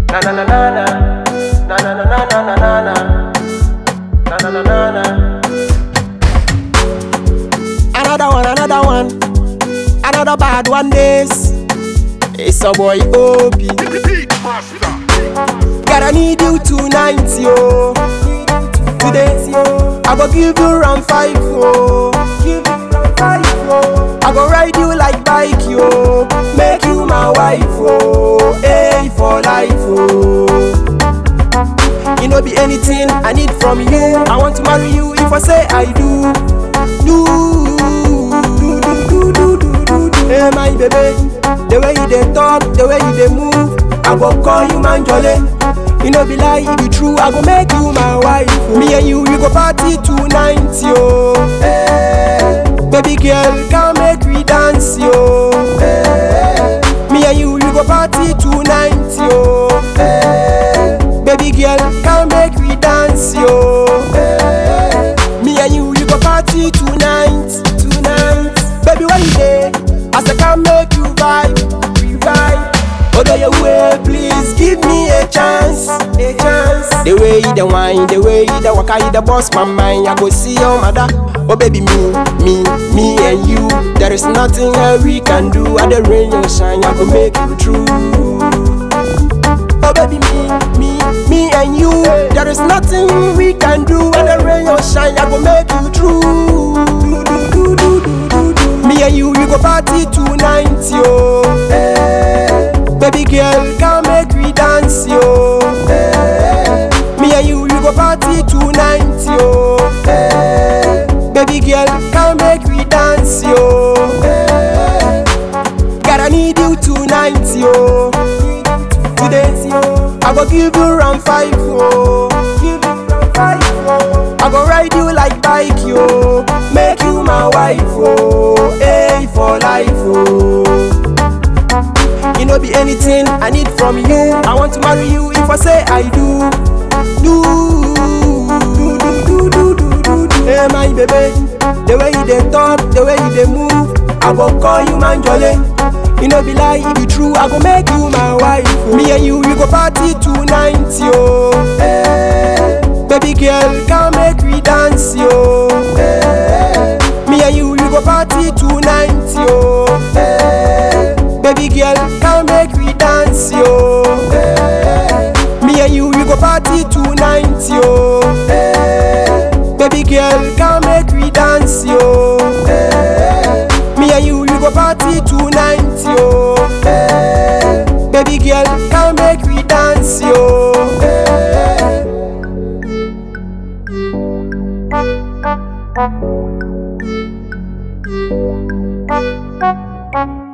Na na na na na, na na na na na na na, na na na na na. Another one, another bad one this. It's a boy Obi. Gotta need you tonight, yo. Today, I go give you round 5, yo. I go ride you like bike, yo. Make you my wife, oh. Hey, for life, oh. You know be anything I need from you. I want to marry you if I say I do. Hey my baby, the way you dey talk, the way you dey move, I go call you man jolly. You know be lie, it be true, I go make you my wife, oh. Me and you, we go party tonight, yo. Hey, baby girl, come make we dance, yo. Hey, me and you, we go party tonight, yo. Hey, baby girl, come make we dance, yo. Hey, me and you, we go party tonight. Baby, where you dey? I say come make you vibe. Although you way, please give me a chance. The way you the wine, the way you the waka, you the boss my mind. I go see your mother. Oh baby, me and you. There is nothing that we can do. At the rain or shine, I go make you true. Oh baby, me and you. There is nothing we can do. At the rain or shine, I go make you true. Me and you, we go party tonight, yo. Hey, baby girl, come make we dance, yo. Hey, me and you, we go party tonight, yo. Hey, baby girl, come make we dance, yo. Hey, gotta need you tonight, yo. Today, I go give you round 5, yo. I go ride you like bike, yo. Make you my wife, oh. Hey, for life, oh. You know be anything I need from you. I want to marry you if I say I do. Hey my baby, the way you dey talk, the way you dey move, I go call you man jolly. You know be lie, it be true, I go make you my wife, oh. Me and you, we go party tonight, yo. Hey, baby girl, come make we dance, yo. Hey, me and you, we go party tonight, yo. Hey, baby girl, come make we dance, yo. Hey, me and you, we go party tonight, yo. Hey, baby girl, come make we dance, yo. Hey, me and you, we go party tonight, yo. Hey, baby girl, come make we dance, yo. Hey.